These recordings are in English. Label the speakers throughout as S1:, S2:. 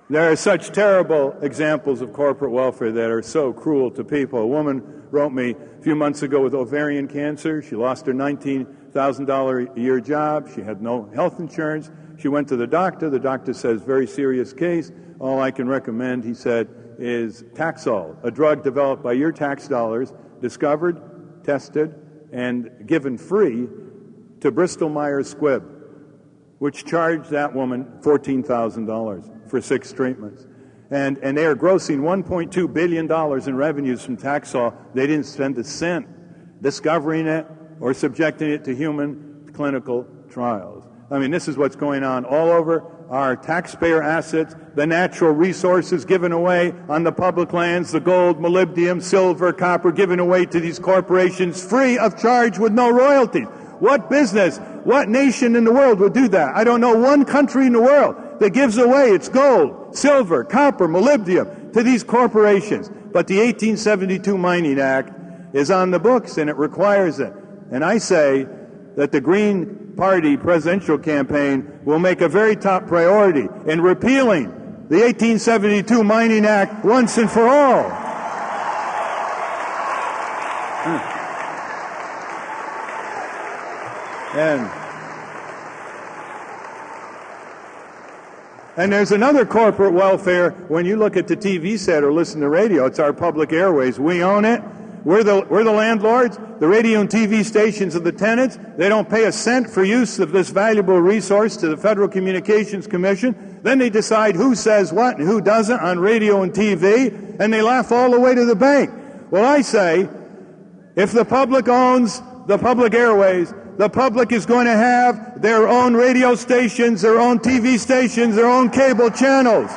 S1: There are such terrible examples of corporate welfare that are so cruel to people. A woman wrote me a few months ago with ovarian cancer. She lost her $19,000 a year job. She had no health insurance. She went to the doctor. The doctor says, very serious case. All I can recommend, he said, is Taxol, a drug developed by your tax dollars, discovered, tested, and given free to Bristol Myers Squibb, which charged that woman $14,000 for 6 treatments. And they are grossing $1.2 billion in revenues from Taxol. They didn't spend a cent discovering it or subjecting it to human clinical trials. I mean, this is what's going on all over. Our taxpayer assets, the natural resources given away on the public lands, the gold, molybdenum, silver, copper, given away to these corporations free of charge with no royalties. What business, what nation in the world would do that? I don't know one country in the world that gives away its gold, silver, copper, molybdenum to these corporations. But the 1872 Mining Act is on the books, and it requires it. And I say that the Green Party presidential campaign will make a very top priority in repealing the 1872 Mining Act once and for all. And there's another corporate welfare. When you look at the TV set or listen to radio, it's our public airways. We own it. We're the landlords. The radio and TV stations are the tenants. They don't pay a cent for use of this valuable resource to the Federal Communications Commission. Then they decide who says what and who doesn't on radio and TV, and they laugh all the way to the bank. Well, I say, if the public owns the public airways, the public is going to have their own radio stations, their own TV stations, their own cable channels.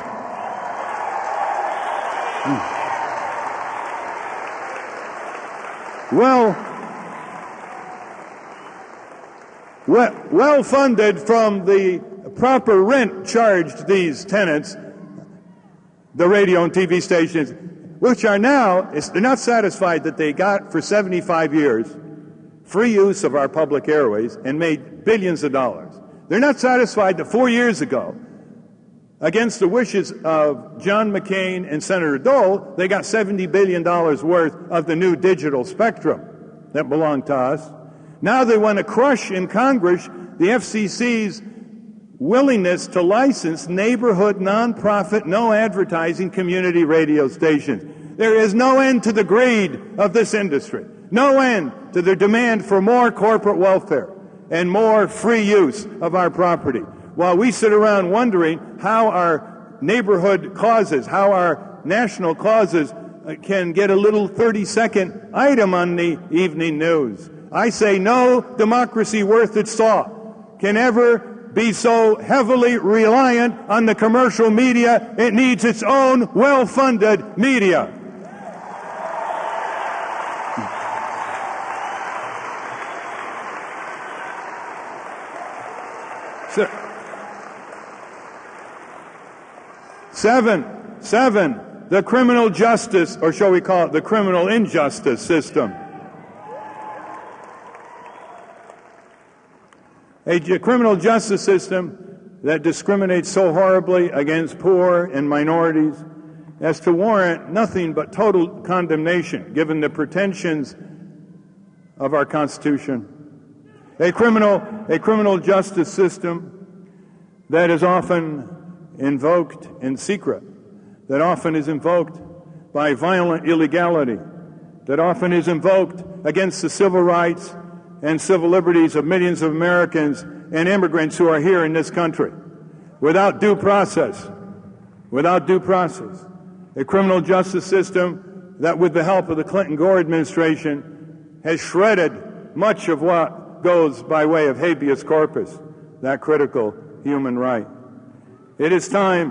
S1: Well funded from the proper rent charged these tenants, the radio and TV stations, which are now, they're not satisfied that they got for 75 years free use of our public airways and made billions of dollars. They're not satisfied that 4 years ago, against the wishes of John McCain and Senator Dole, they got $70 billion worth of the new digital spectrum that belonged to us. Now they want to crush in Congress the FCC's willingness to license neighborhood, nonprofit, no advertising community radio stations. There is no end to the greed of this industry, no end to the demand for more corporate welfare and more free use of our property, while we sit around wondering how our neighborhood causes, how our national causes can get a little 30-second item on the evening news. I say no democracy worth its salt can ever be so heavily reliant on the commercial media. It needs its own well-funded media. Seven, the criminal justice, or shall we call it the criminal injustice system. A criminal justice system that discriminates so horribly against poor and minorities as to warrant nothing but total condemnation, given the pretensions of our Constitution. A criminal justice system that is often invoked in secret, that often is invoked by violent illegality, that often is invoked against the civil rights and civil liberties of millions of Americans and immigrants who are here in this country. Without due process. A criminal justice system that, with the help of the Clinton-Gore administration, has shredded much of what goes by way of habeas corpus, that critical human right. It is time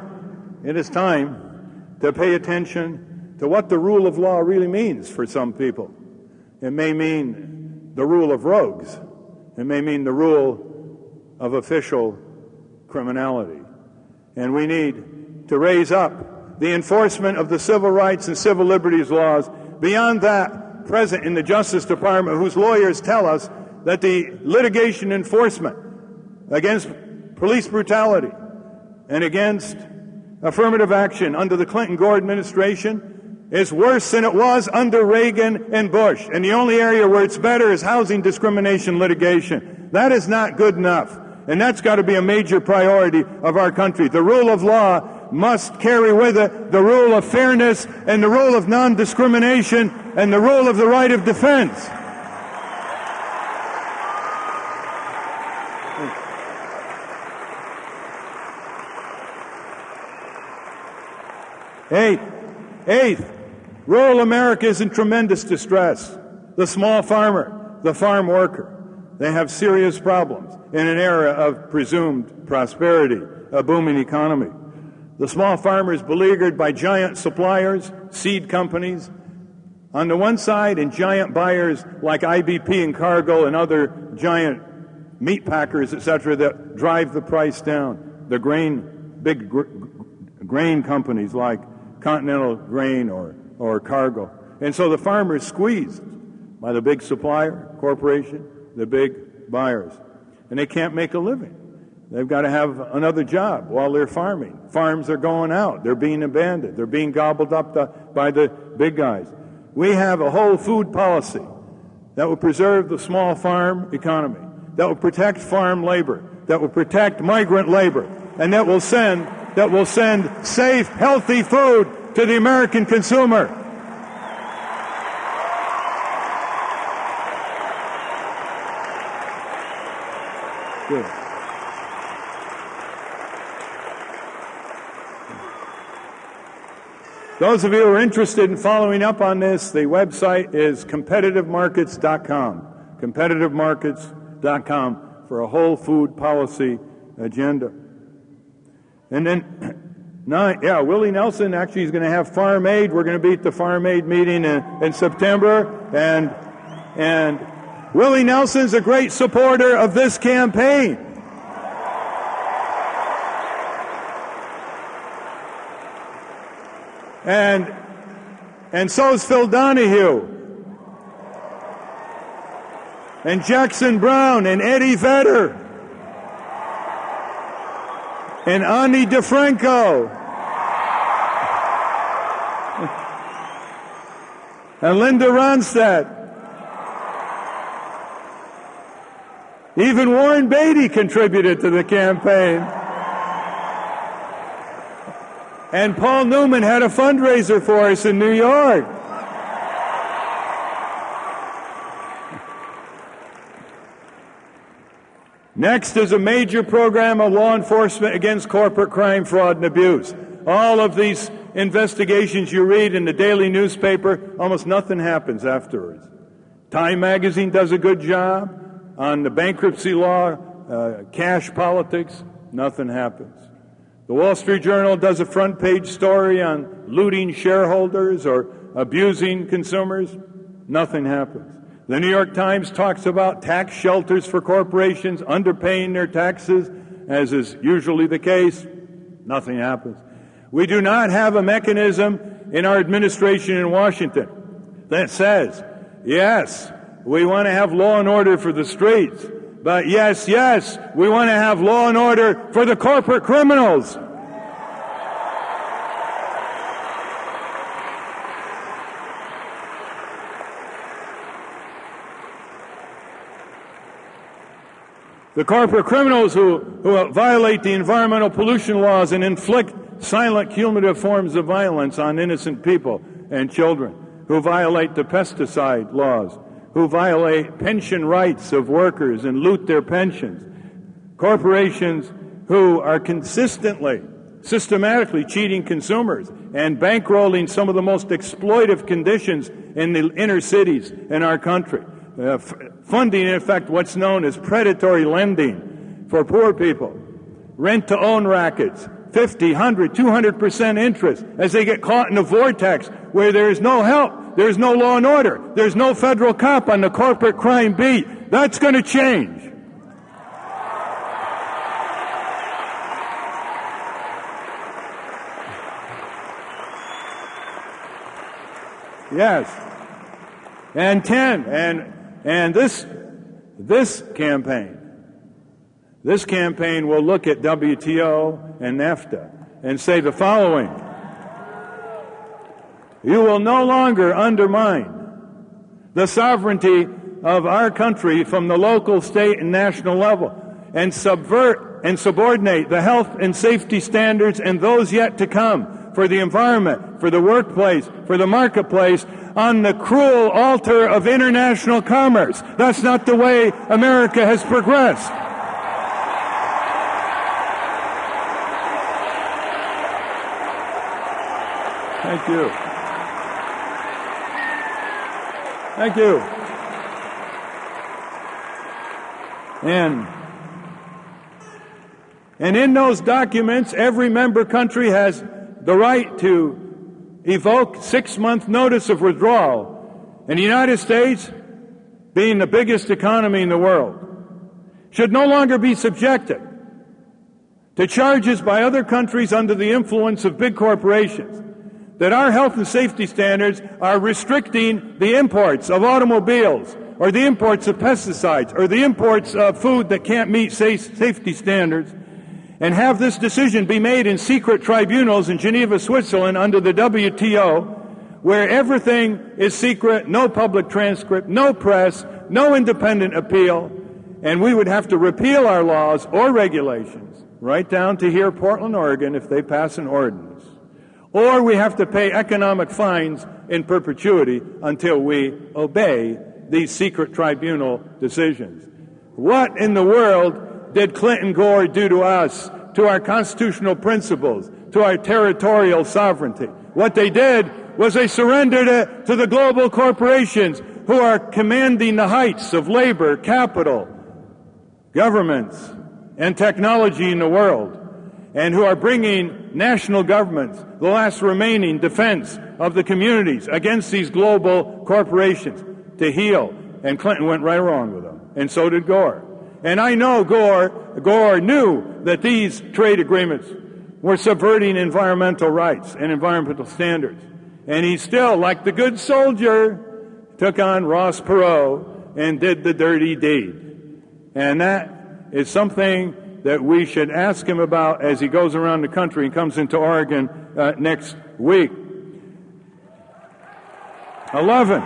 S1: to pay attention to what the rule of law really means for some people. It may mean the rule of rogues. It may mean the rule of official criminality. And we need to raise up the enforcement of the civil rights and civil liberties laws beyond that present in the Justice Department, whose lawyers tell us that the litigation enforcement against police brutality and against affirmative action under the Clinton-Gore administration is worse than it was under Reagan and Bush. And the only area where it's better is housing discrimination litigation. That is not good enough. And that's got to be a major priority of our country. The rule of law must carry with it the rule of fairness and the rule of non-discrimination and the rule of the right of defense. Eighth, rural America is in tremendous distress. The small farmer, the farm worker, they have serious problems in an era of presumed prosperity, a booming economy. The small farmer is beleaguered by giant suppliers, seed companies, on the one side, and giant buyers like IBP and Cargill and other giant meat packers, etc., that drive the price down. The big grain companies like Continental Grain or Cargill. And so the farmer is squeezed by the big supplier, corporation, the big buyers. And they can't make a living. They've got to have another job while they're farming. Farms are going out. They're being abandoned. They're being gobbled up by the big guys. We have a whole food policy that will preserve the small farm economy, that will protect farm labor, that will protect migrant labor, and that will send safe, healthy food to the American consumer. Good. Those of you who are interested in following up on this, the website is competitivemarkets.com. Competitivemarkets.com for a whole food policy agenda. And then, Willie Nelson actually is going to have Farm Aid. We're going to be at the Farm Aid meeting in September. And Willie Nelson's a great supporter of this campaign. And so is Phil Donahue. And Jackson Brown and Eddie Vedder. And Ani DeFranco. And Linda Ronstadt. Even Warren Beatty contributed to the campaign. And Paul Newman had a fundraiser for us in New York. Next is a major program of law enforcement against corporate crime, fraud, and abuse. All of these investigations you read in the daily newspaper, almost nothing happens afterwards. Time magazine does a good job on the bankruptcy law, cash politics, nothing happens. The Wall Street Journal does a front page story on looting shareholders or abusing consumers, nothing happens. The New York Times talks about tax shelters for corporations underpaying their taxes, as is usually the case. Nothing happens. We do not have a mechanism in our administration in Washington that says, yes, we want to have law and order for the streets, but yes, we want to have law and order for the corporate criminals. The corporate criminals who violate the environmental pollution laws and inflict silent cumulative forms of violence on innocent people and children, who violate the pesticide laws, who violate pension rights of workers and loot their pensions, corporations who are systematically cheating consumers and bankrolling some of the most exploitive conditions in the inner cities in our country. Funding, in effect, what's known as predatory lending for poor people. Rent-to-own rackets, 50, 100, 200% interest as they get caught in a vortex where there is no help, there is no law and order, there's no federal cop on the corporate crime beat. That's going to change. Yes. And 10, and this campaign will look at WTO and NAFTA and say the following: you will no longer undermine the sovereignty of our country from the local, state, and national level, and subvert and subordinate the health and safety standards and those yet to come for the environment, for the workplace, for the marketplace, on the cruel altar of international commerce. That's not the way America has progressed. Thank you. Thank you. And in those documents, every member country has the right to evoke 6-month notice of withdrawal. And the United States, being the biggest economy in the world, should no longer be subjected to charges by other countries under the influence of big corporations, that our health and safety standards are restricting the imports of automobiles, or the imports of pesticides, or the imports of food that can't meet safety standards, and have this decision be made in secret tribunals in Geneva, Switzerland, under the WTO, where everything is secret, no public transcript, no press, no independent appeal, and we would have to repeal our laws or regulations, right down to here, Portland, Oregon, if they pass an ordinance. Or we have to pay economic fines in perpetuity until we obey these secret tribunal decisions. What in the world did Clinton Gore do to us, to our constitutional principles, to our territorial sovereignty? What they did was they surrendered it to the global corporations who are commanding the heights of labor, capital, governments, and technology in the world, and who are bringing national governments, the last remaining defense of the communities, against these global corporations to heal. And Clinton went right along with them, and so did Gore. And I know Gore knew that these trade agreements were subverting environmental rights and environmental standards. And he still, like the good soldier, took on Ross Perot and did the dirty deed. And that is something that we should ask him about as he goes around the country and comes into Oregon next week. 11.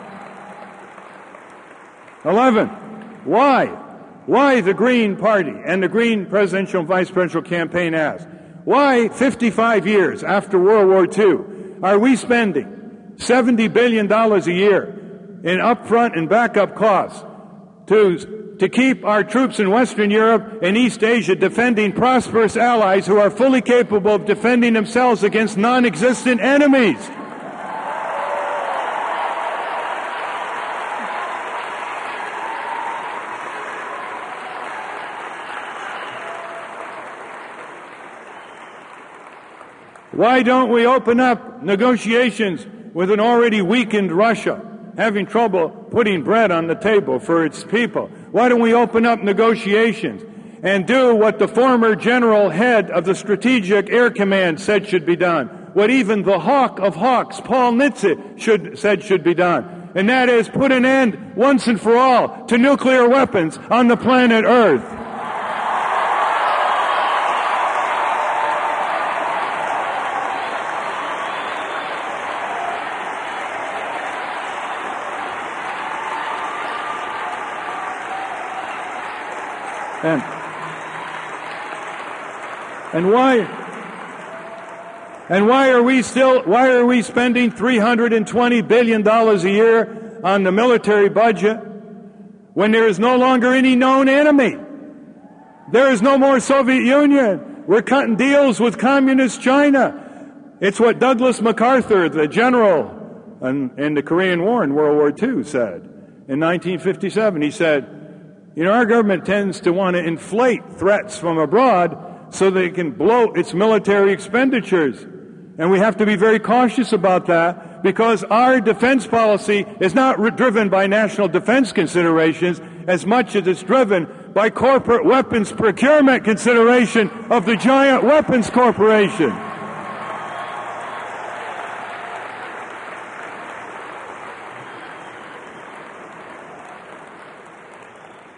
S1: Why the Green Party and the Green presidential and vice presidential campaign asked, why 55 years after World War II are we spending $70 billion a year in upfront and backup costs to keep our troops in Western Europe and East Asia defending prosperous allies who are fully capable of defending themselves against non-existent enemies? Why don't we open up negotiations with an already weakened Russia, having trouble putting bread on the table for its people? Why don't we open up negotiations and do what the former general head of the Strategic Air Command said should be done, what even the hawk of hawks, Paul Nitze, said should be done, and that is put an end once and for all to nuclear weapons on the planet Earth. And why are we spending $320 billion a year on the military budget when there is no longer any known enemy? There is no more Soviet Union. We're cutting deals with communist China. It's what Douglas MacArthur, the general in the Korean War in World War II, said in 1957. He said, our government tends to want to inflate threats from abroad so they can bloat its military expenditures. And we have to be very cautious about that, because our defense policy is not driven by national defense considerations as much as it's driven by corporate weapons procurement consideration of the giant weapons corporation.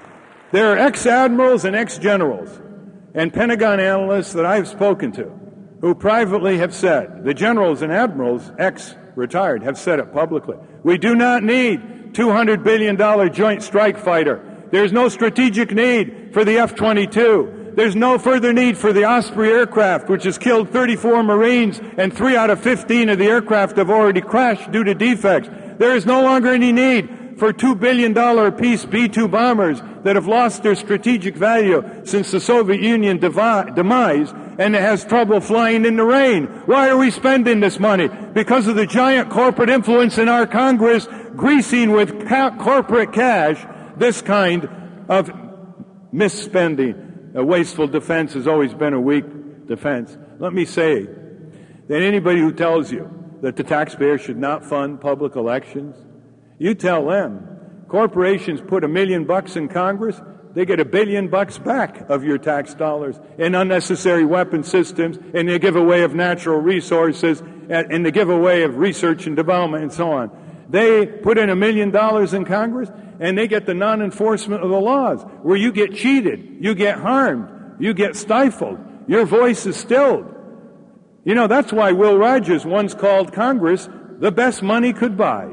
S1: There are ex-admirals and ex-generals and Pentagon analysts that I've spoken to who privately have said, the generals and admirals, ex-retired, have said it publicly, we do not need $200 billion joint strike fighter. There's no strategic need for the F-22. There's no further need for the Osprey aircraft, which has killed 34 Marines, and 3 out of 15 of the aircraft have already crashed due to defects. There is no longer any need for $2 billion apiece B-2 bombers that have lost their strategic value since the Soviet Union demise, and it has trouble flying in the rain. Why are we spending this money? Because of the giant corporate influence in our Congress, greasing with corporate cash this kind of misspending. A wasteful defense has always been a weak defense. Let me say that anybody who tells you that the taxpayer should not fund public elections, you tell them, corporations put $1 million in Congress, they get $1 billion back of your tax dollars in unnecessary weapon systems, and the giveaway of natural resources, and the giveaway of research and development, and so on. They put in $1 million in Congress, and they get the non-enforcement of the laws, where you get cheated, you get harmed, you get stifled, your voice is stilled. You know, that's why Will Rogers once called Congress the best money could buy.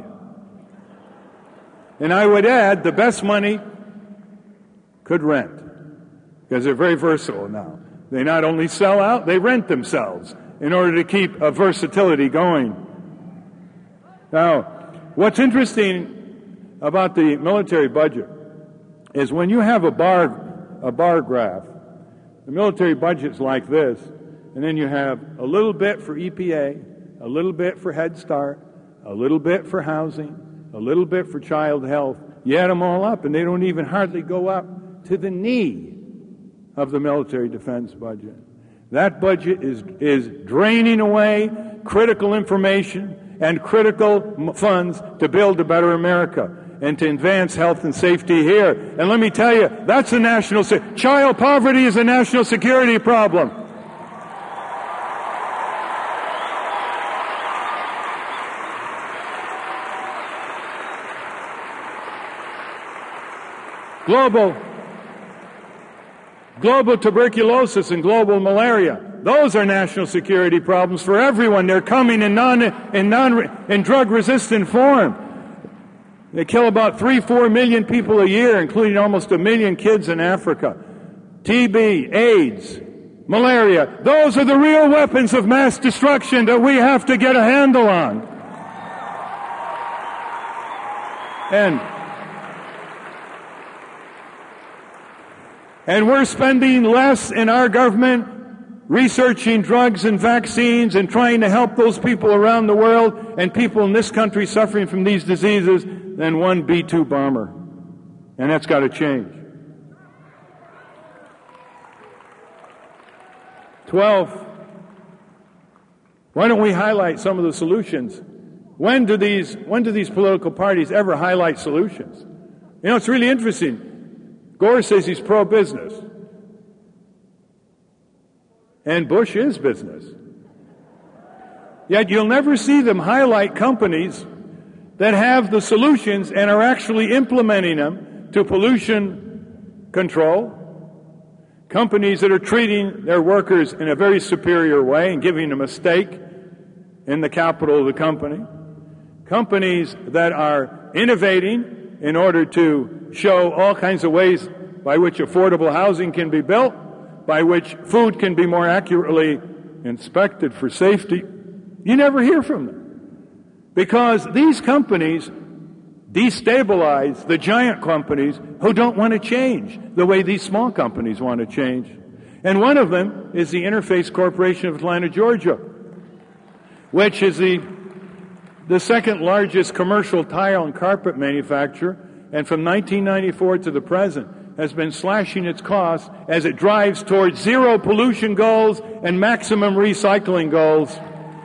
S1: And I would add, the best money could rent, because they're very versatile now. They not only sell out, they rent themselves in order to keep a versatility going. Now, what's interesting about the military budget is when you have a bar graph, the military budget's like this, and then you have a little bit for EPA, a little bit for Head Start, a little bit for housing, a little bit for child health. You add them all up, and they don't even hardly go up to the knee of the military defense budget. That budget is draining away critical information and critical funds to build a better America and to advance health and safety here. And let me tell you, that's a national child poverty is a national security problem. Global tuberculosis and global malaria, those are national security problems for everyone. They're coming in drug-resistant form. They kill about 3-4 million people a year, including almost 1 million kids in Africa. TB, AIDS, malaria, those are the real weapons of mass destruction that we have to get a handle on. And we're spending less in our government researching drugs and vaccines and trying to help those people around the world and people in this country suffering from these diseases than one B-2 bomber. And that's got to change. 12. Why don't we highlight some of the solutions? When do these political parties ever highlight solutions? You know, it's really interesting. Gore says he's pro-business. And Bush is business. Yet you'll never see them highlight companies that have the solutions and are actually implementing them to pollution control. Companies that are treating their workers in a very superior way and giving them a stake in the capital of the company. Companies that are innovating in order to show all kinds of ways by which affordable housing can be built, by which food can be more accurately inspected for safety. You never hear from them. Because these companies destabilize the giant companies who don't want to change the way these small companies want to change. And one of them is the Interface Corporation of Atlanta, Georgia, which is the second largest commercial tile and carpet manufacturer, and from 1994 to the present has been slashing its costs as it drives towards zero pollution goals and maximum recycling goals.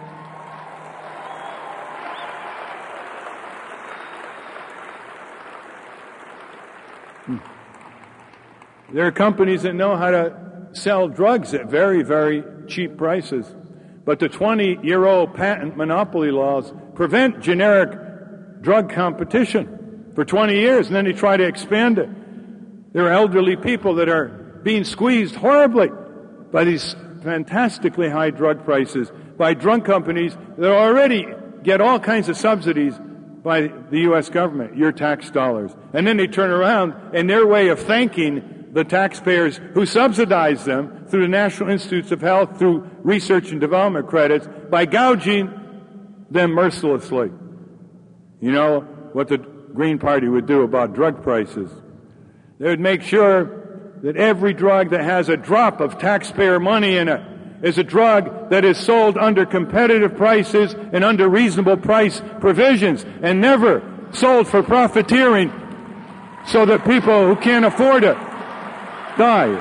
S1: There are companies that know how to sell drugs at very, very cheap prices. But the 20-year-old patent monopoly laws prevent generic drug competition for 20 years, and then they try to expand it. There are elderly people that are being squeezed horribly by these fantastically high drug prices by drug companies that already get all kinds of subsidies by the U.S. government, your tax dollars. And then they turn around, and their way of thanking the taxpayers who subsidize them through the National Institutes of Health, through research and development credits, by gouging them mercilessly. You know what the Green Party would do about drug prices? They would make sure that every drug that has a drop of taxpayer money in it is a drug that is sold under competitive prices and under reasonable price provisions, and never sold for profiteering so that people who can't afford it die.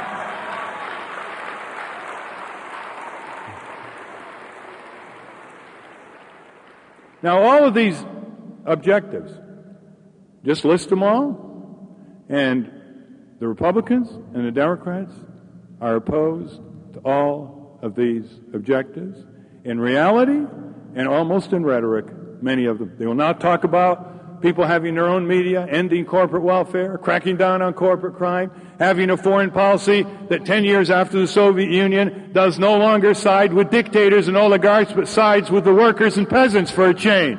S1: Now, all of these objectives, just list them all, and the Republicans and the Democrats are opposed to all of these objectives. In reality, and almost in rhetoric, many of them. They will not talk about people having their own media, ending corporate welfare, cracking down on corporate crime, having a foreign policy that 10 years after the Soviet Union does no longer side with dictators and oligarchs, but sides with the workers and peasants for a change.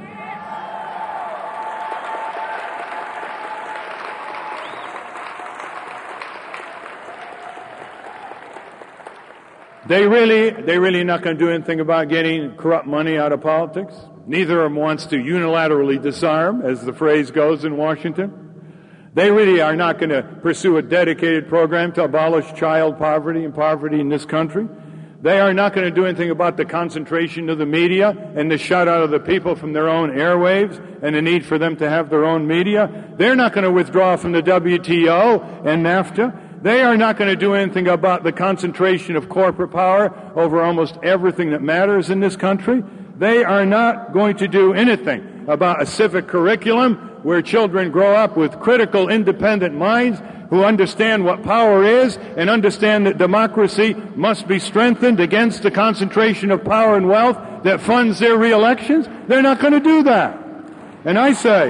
S1: They really not going to do anything about getting corrupt money out of politics. Neither of them wants to unilaterally disarm, as the phrase goes in Washington. They really are not going to pursue a dedicated program to abolish child poverty and poverty in this country. They are not going to do anything about the concentration of the media and the shutout of the people from their own airwaves and the need for them to have their own media. They're not going to withdraw from the WTO and NAFTA. They are not going to do anything about the concentration of corporate power over almost everything that matters in this country. They are not going to do anything about a civic curriculum where children grow up with critical, independent minds who understand what power is and understand that democracy must be strengthened against the concentration of power and wealth that funds their re-elections. They're not going to do that. And I say,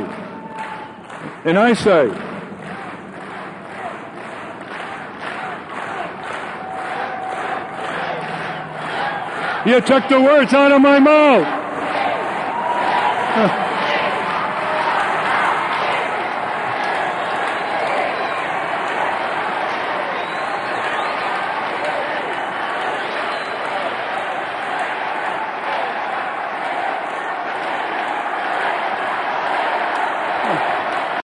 S1: you took the words out of my mouth.